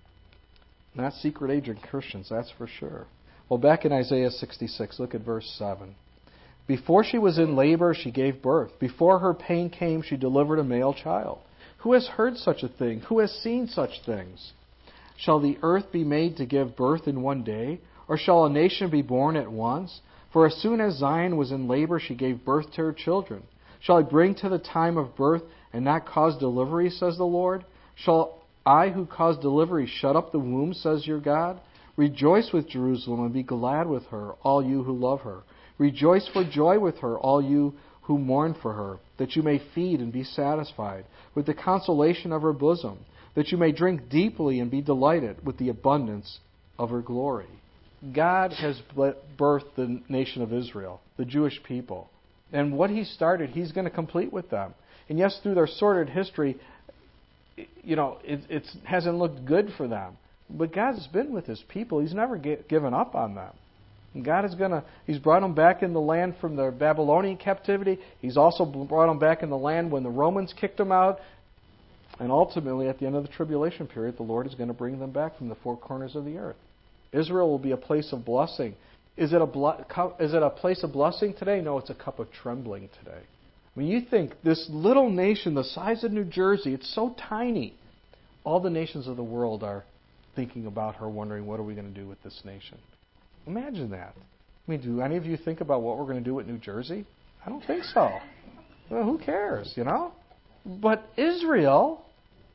S1: Not secret agent Christians, that's for sure. Well, back in Isaiah sixty-six, look at verse seven. Before she was in labor, she gave birth. Before her pain came, she delivered a male child. Who has heard such a thing? Who has seen such things? Shall the earth be made to give birth in one day? Or shall a nation be born at once? For as soon as Zion was in labor, she gave birth to her children. Shall I bring to the time of birth and not cause delivery, says the Lord? Shall I who cause delivery shut up the womb, says your God? Rejoice with Jerusalem and be glad with her, all you who love her. Rejoice for joy with her, all you who mourn for her, that you may feed and be satisfied with the consolation of her bosom, that you may drink deeply and be delighted with the abundance of her glory. God has birthed the nation of Israel, the Jewish people. And what He started, He's going to complete with them. And yes, through their sordid history, you know, it it's, hasn't looked good for them. But God's been with His people. He's never get, given up on them. And God is going to, He's brought them back in the land from their Babylonian captivity. He's also brought them back in the land when the Romans kicked them out. And ultimately, at the end of the tribulation period, the Lord is going to bring them back from the four corners of the earth. Israel will be a place of blessing. Is it a bl- is it a place of blessing today? No, it's a cup of trembling today. When you think this little nation, the size of New Jersey, it's so tiny. All the nations of the world are thinking about her, wondering, what are we going to do with this nation? Imagine that. I mean, do any of you think about what we're going to do with New Jersey? I don't think so. Well, who cares, you know? But Israel,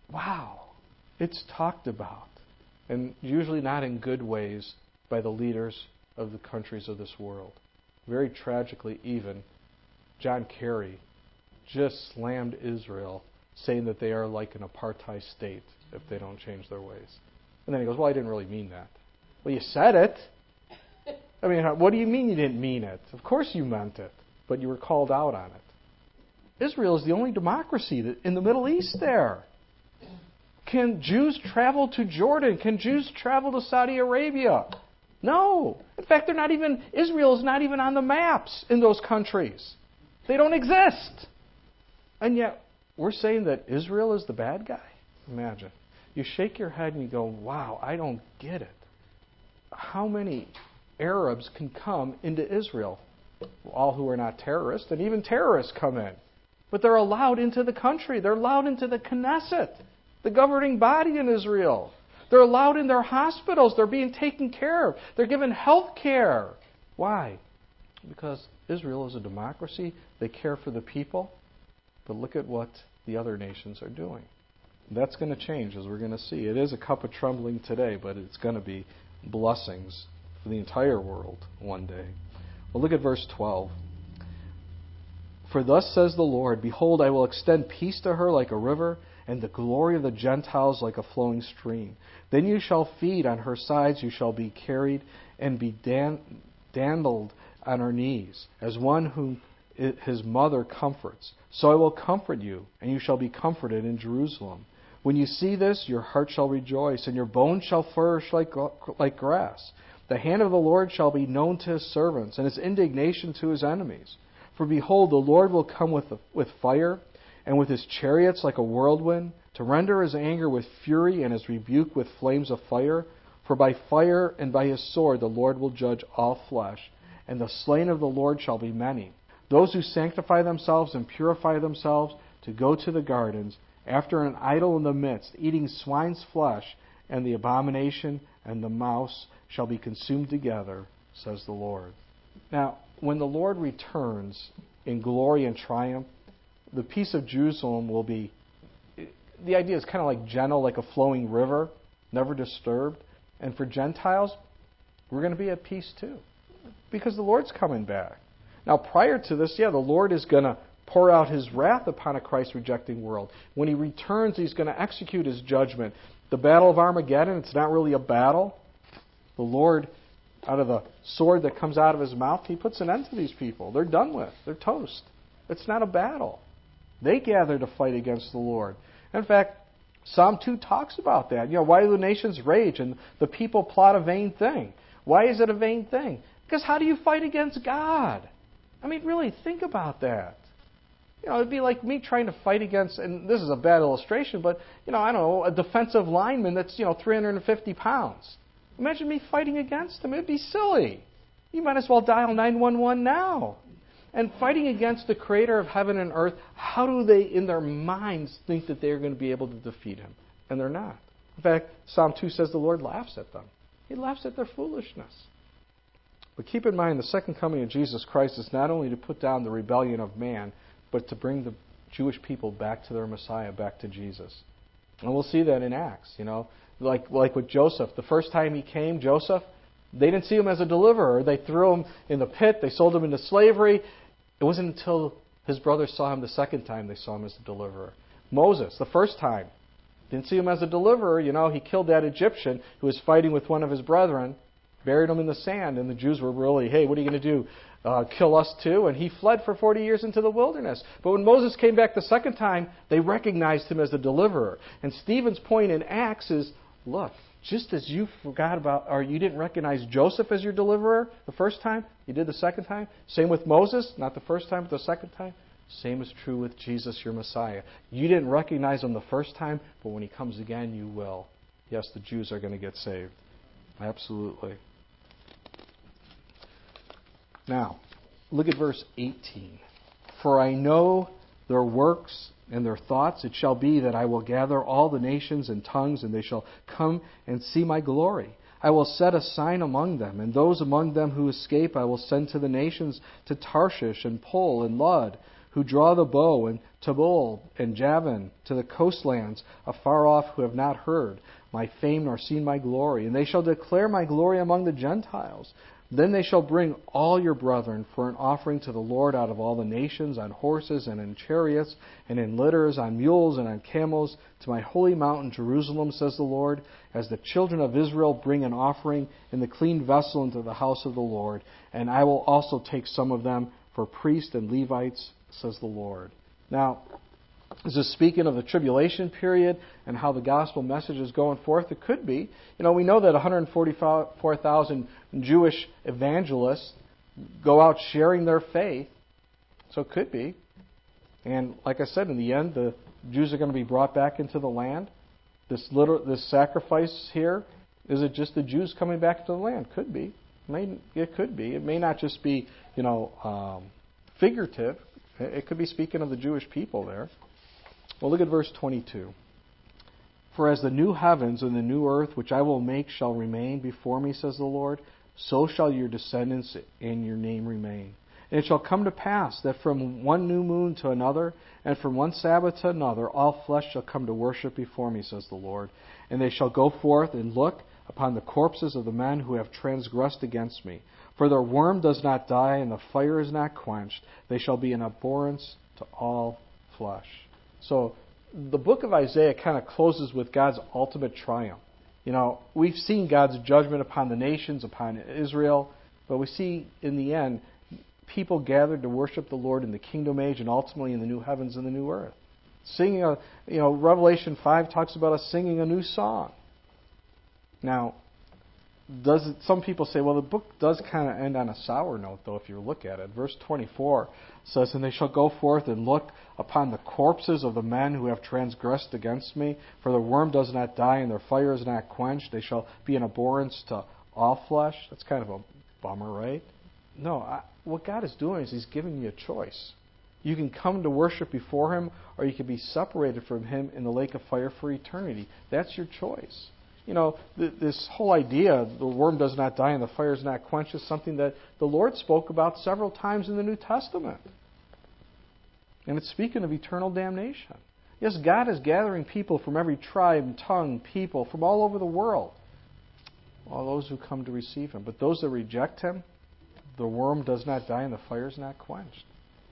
S1: wow, it's talked about. And usually not in good ways by the leaders of the countries of this world. Very tragically even, John Kerry just slammed Israel, saying that they are like an apartheid state if they don't change their ways. And then he goes, well, I didn't really mean that. Well, you said it. I mean, what do you mean you didn't mean it? Of course you meant it, but you were called out on it. Israel is the only democracy that, in the Middle East there. Can Jews travel to Jordan? Can Jews travel to Saudi Arabia? No. In fact, they're not even, Israel is not even on the maps in those countries. They don't exist. And yet, we're saying that Israel is the bad guy? Imagine. You shake your head and you go, wow, I don't get it. How many Arabs can come into Israel? All who are not terrorists, and even terrorists come in. But they're allowed into the country. They're allowed into the Knesset, the governing body in Israel. They're allowed in their hospitals. They're being taken care of. They're given health care. Why? Because Israel is a democracy. They care for the people. But look at what the other nations are doing. That's going to change, as we're going to see. It is a cup of trembling today, but it's going to be blessings for the entire world one day. Well, look at verse twelve. For thus says the Lord, behold, I will extend peace to her like a river, and the glory of the Gentiles like a flowing stream. Then you shall feed on her sides, you shall be carried and be dan- dandled on her knees, as one whom his mother comforts. So I will comfort you, and you shall be comforted in Jerusalem. When you see this, your heart shall rejoice, and your bones shall flourish like, like grass. The hand of the Lord shall be known to his servants, and his indignation to his enemies. For behold, the Lord will come with, with fire, and with his chariots like a whirlwind, to render his anger with fury and his rebuke with flames of fire. For by fire and by his sword the Lord will judge all flesh, and the slain of the Lord shall be many. Those who sanctify themselves and purify themselves to go to the gardens, after an idol in the midst, eating swine's flesh, and the abomination and the mouse shall be consumed together, says the Lord. Now, when the Lord returns in glory and triumph, the peace of Jerusalem will be, the idea is kind of like gentle, like a flowing river, never disturbed. And for Gentiles, we're going to be at peace too, because the Lord's coming back. Now, prior to this, yeah, the Lord is going to pour out his wrath upon a Christ-rejecting world. When he returns, he's going to execute his judgment. The battle of Armageddon, it's not really a battle. The Lord, out of the sword that comes out of his mouth, he puts an end to these people. They're done with. They're toast. It's not a battle. They gather to fight against the Lord. In fact, Psalm two talks about that. You know, why do the nations rage and the people plot a vain thing? Why is it a vain thing? Because how do you fight against God? I mean, really, think about that. You know, it'd be like me trying to fight against, and this is a bad illustration, but, you know, I don't know, a defensive lineman that's, you know, three hundred fifty pounds. Imagine me fighting against him. It'd be silly. You might as well dial nine one one now. And fighting against the creator of heaven and earth, how do they, in their minds, think that they're going to be able to defeat him? And they're not. In fact, Psalm two says the Lord laughs at them. He laughs at their foolishness. But keep in mind, the second coming of Jesus Christ is not only to put down the rebellion of man, but to bring the Jewish people back to their Messiah, back to Jesus. And we'll see that in Acts, you know. Like, like with Joseph. The first time he came, Joseph, they didn't see him as a deliverer. They threw him in the pit. They sold him into slavery. It wasn't until his brothers saw him the second time they saw him as a deliverer. Moses, the first time, didn't see him as a deliverer. You know, he killed that Egyptian who was fighting with one of his brethren, buried him in the sand, and the Jews were really, hey, what are you going to do? Uh, kill us too? And he fled for forty years into the wilderness. But when Moses came back the second time, they recognized him as a deliverer. And Stephen's point in Acts is, look, just as you forgot about, or you didn't recognize Joseph as your deliverer the first time, you did the second time. Same with Moses, not the first time, but the second time. Same is true with Jesus, your Messiah. You didn't recognize him the first time, but when he comes again, you will. Yes, the Jews are going to get saved. Absolutely. Now, look at verse eighteen. For I know their works and their thoughts. It shall be that I will gather all the nations and tongues, and they shall come and see my glory. I will set a sign among them, and those among them who escape I will send to the nations, to Tarshish and Pul and Lud, who draw the bow, and Tabol and Javan, to the coastlands afar off, who have not heard my fame nor seen my glory. And they shall declare my glory among the Gentiles. Then they shall bring all your brethren for an offering to the Lord out of all the nations, on horses and in chariots and in litters, on mules and on camels, to my holy mountain Jerusalem, says the Lord, as the children of Israel bring an offering in the clean vessel into the house of the Lord. And I will also take some of them for priests and Levites, says the Lord. Now, is this speaking of the tribulation period and how the gospel message is going forth? It could be. You know, we know that one hundred forty-four thousand Jewish evangelists go out sharing their faith. So it could be. And like I said, in the end, the Jews are going to be brought back into the land. This little, this sacrifice here, is it just the Jews coming back to the land? Could be. It, may, it could be. It may not just be, you know, um, figurative. It could be speaking of the Jewish people there. Well, look at verse twenty-two. For as the new heavens and the new earth which I will make shall remain before me, says the Lord, so shall your descendants and your name remain. And it shall come to pass that from one new moon to another, and from one Sabbath to another, all flesh shall come to worship before me, says the Lord. And they shall go forth and look upon the corpses of the men who have transgressed against me. For their worm does not die, and the fire is not quenched. They shall be an abhorrence to all flesh. So the book of Isaiah kind of closes with God's ultimate triumph. You know, we've seen God's judgment upon the nations, upon Israel, but we see in the end people gathered to worship the Lord in the kingdom age and ultimately in the new heavens and the new earth. Singing a, you know, Revelation five talks about us singing a new song. Now, does it, some people say, well, the book does kind of end on a sour note, though, if you look at it. Verse twenty-four says, and they shall go forth and look upon the corpses of the men who have transgressed against me, for the worm does not die and their fire is not quenched. They shall be an abhorrence to all flesh. That's kind of a bummer, right? No, I, what God is doing is He's giving you a choice. You can come to worship before Him, or you can be separated from Him in the lake of fire for eternity. That's your choice. You know, th- this whole idea, the worm does not die and the fire is not quenched, is something that the Lord spoke about several times in the New Testament. And it's speaking of eternal damnation. Yes, God is gathering people from every tribe, tongue, people, from all over the world. All those who come to receive Him. But those that reject Him, the worm does not die and the fire is not quenched.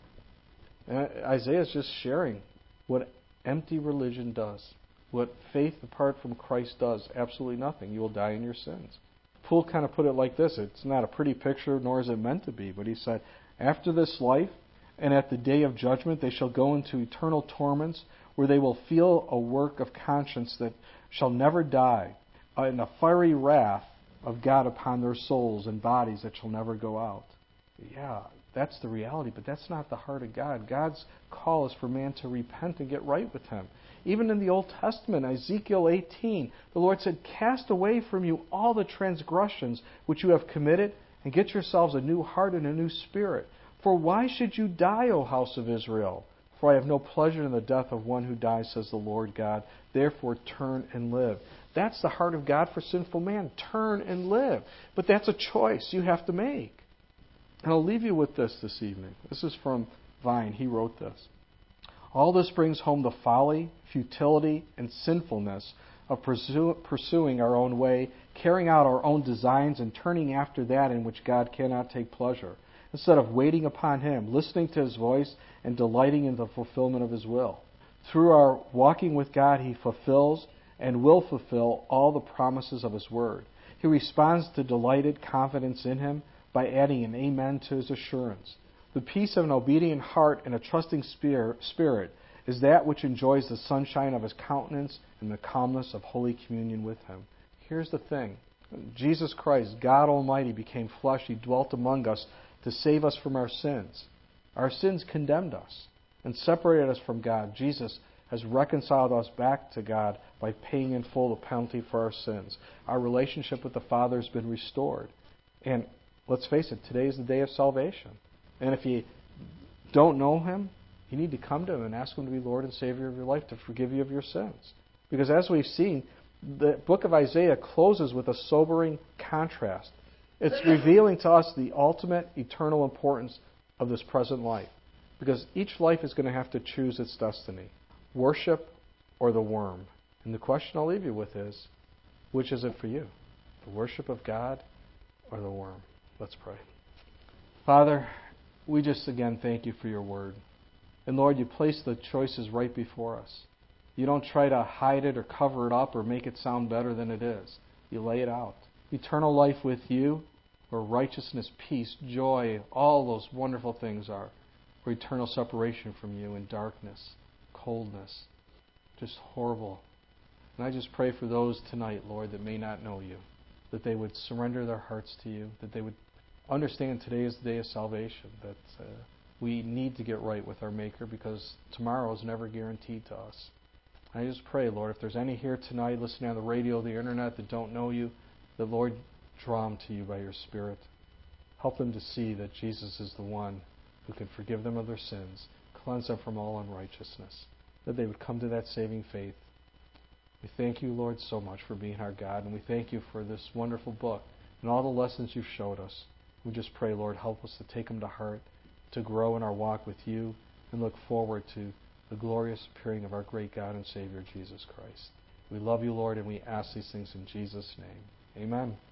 S1: And Isaiah is just sharing what empty religion does. What faith apart from Christ does. Absolutely nothing. You will die in your sins. Poole kind of put it like this. It's not a pretty picture, nor is it meant to be. But he said, after this life, and at the day of judgment, they shall go into eternal torments, where they will feel a work of conscience that shall never die, and a fiery wrath of God upon their souls and bodies that shall never go out. Yeah, that's the reality, but that's not the heart of God. God's call is for man to repent and get right with Him. Even in the Old Testament, Ezekiel eighteen, the Lord said, cast away from you all the transgressions which you have committed, and get yourselves a new heart and a new spirit. For why should you die, O house of Israel? For I have no pleasure in the death of one who dies, says the Lord God. Therefore turn and live. That's the heart of God for sinful man. Turn and live. But that's a choice you have to make. And I'll leave you with this this evening. This is from Vine. He wrote this. All this brings home the folly, futility, and sinfulness of pursue, pursuing our own way, carrying out our own designs, and turning after that in which God cannot take pleasure, instead of waiting upon Him, listening to His voice, and delighting in the fulfillment of His will. Through our walking with God, He fulfills and will fulfill all the promises of His Word. He responds to delighted confidence in Him by adding an amen to His assurance. The peace of an obedient heart and a trusting spirit is that which enjoys the sunshine of His countenance and the calmness of holy communion with Him. Here's the thing. Jesus Christ, God Almighty, became flesh. He dwelt among us to save us from our sins. Our sins condemned us and separated us from God. Jesus has reconciled us back to God by paying in full the penalty for our sins. Our relationship with the Father has been restored. And let's face it, today is the day of salvation. And if you don't know Him, you need to come to Him and ask Him to be Lord and Savior of your life, to forgive you of your sins. Because as we've seen, the book of Isaiah closes with a sobering contrast. It's revealing to us the ultimate eternal importance of this present life. Because each life is going to have to choose its destiny. Worship or the worm. And the question I'll leave you with is, which is it for you? The worship of God or the worm? Let's pray. Father, we just again thank you for your word. And Lord, you place the choices right before us. You don't try to hide it or cover it up or make it sound better than it is. You lay it out. Eternal life with you, where righteousness, peace, joy, all those wonderful things are. Or eternal separation from you in darkness, coldness, just horrible. And I just pray for those tonight, Lord, that may not know you, that they would surrender their hearts to you, that they would understand today is the day of salvation, that uh, we need to get right with our Maker because tomorrow is never guaranteed to us. I just pray, Lord, if there's any here tonight listening on the radio, the internet, that don't know you, that, Lord, draw them to you by your Spirit. Help them to see that Jesus is the one who can forgive them of their sins, cleanse them from all unrighteousness, that they would come to that saving faith. We thank you, Lord, so much for being our God, and we thank you for this wonderful book and all the lessons you've showed us. We just pray, Lord, help us to take them to heart, to grow in our walk with you, and look forward to the glorious appearing of our great God and Savior, Jesus Christ. We love you, Lord, and we ask these things in Jesus' name. Amen.